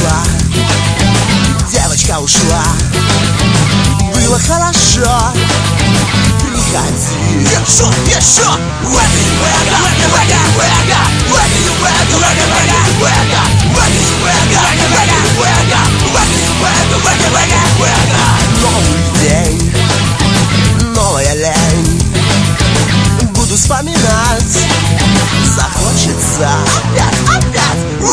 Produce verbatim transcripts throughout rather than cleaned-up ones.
ушла, девочка ушла. Было хорошо, приходи еще, еще. Новый день, новая лень. Буду вспоминать, захочется опять, опять.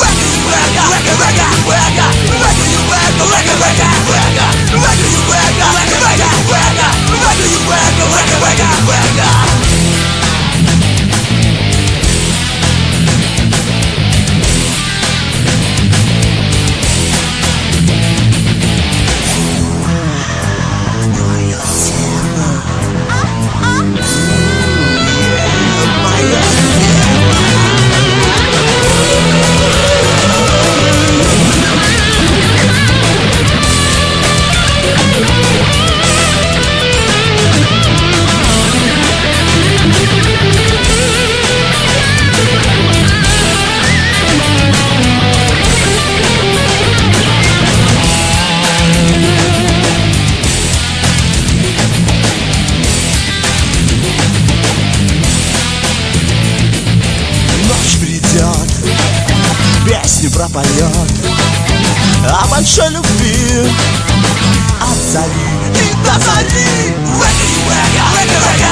Песню пропоет о большой любви, от зари и до зари.